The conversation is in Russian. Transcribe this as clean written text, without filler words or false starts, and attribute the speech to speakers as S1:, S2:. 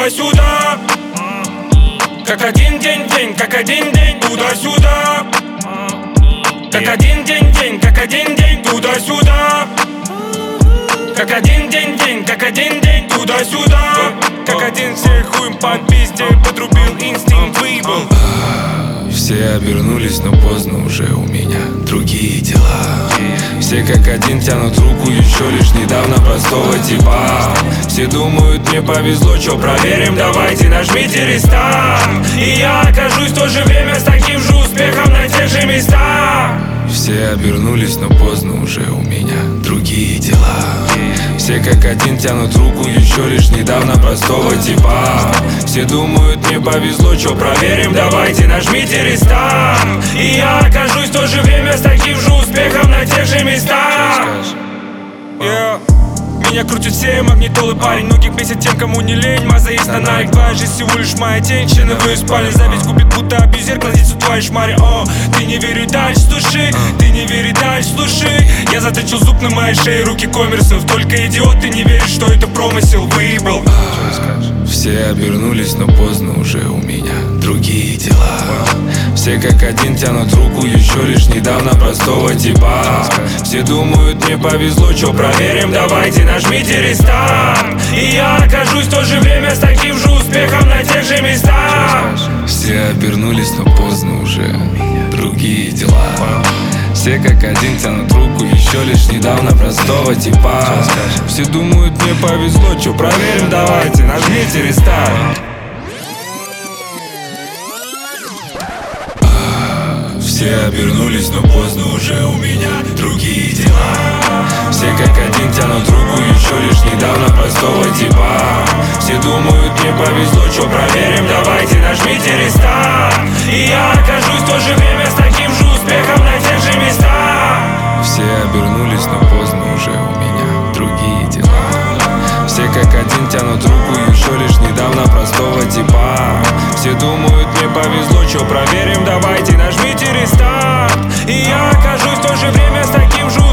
S1: туда-сюда. Как один день, как один день, туда-сюда. Как один день, как один день, туда-сюда. Как один день, как один день, туда-сюда. Как один всех хуем по пизде подрубил, инстинкт выебал.
S2: Все обернулись, но поздно уже, у меня другие дела. Все как один тянут руку еще лишь недавно простого типа. Все думают, мне повезло, чё проверим, давайте нажмите рестарт. И я окажусь в то же время с таким же успехом на тех же местах. Все обернулись, но поздно уже, у меня другие дела. Все как один тянут руку еще лишь недавно простого типа. Все думают, мне повезло, чё проверим, давайте нажмите рестарт. И я окажусь в то же время с таким же успехом на тех же местах. Меня крутят все магнитолы, парень. Многих бесит тем, кому не лень. Маза есть на Nike, твоя жизнь всего лишь моя тень. Члены вы спали, зависть купит, будто абьюзер кладется в твоей шмаре. О, ты не веришь, дальше слушай. Ты не веришь, дальше слушай. Я заточил зуб на моей шее, руки коммерсов. Только идиот, ты не веришь, что это промысел. Выебал. Все обернулись, но поздно уже, у меня другие дела. Все как один тянут руку еще лишь недавно простого типа. Все думают, мне повезло, чё проверим, давайте нажмите рестарт. И я окажусь в то же время с таким же успехом на тех же местах. Все обернулись, но поздно уже, у меня другие дела. Все как один тянут руку еще лишь недавно простого типа. Все думают, мне повезло, чё проверим, давайте нажмите рестарт. Все обернулись, но поздно уже, у меня другие дела. Все как один тянут руку еще лишь недавно простого типа. Все думают, мне повезло, чё проверим, давайте нажмите рестарт. И я окажусь в то же время с таким же успехом на тех же местах. Все обернулись, но поздно уже, у меня другие дела. Все как один тянут руку еще лишь недавно простого типа. Все думают, мне повезло, чё проверим, давайте нажмите рестарт. И я окажусь в то же время с таким же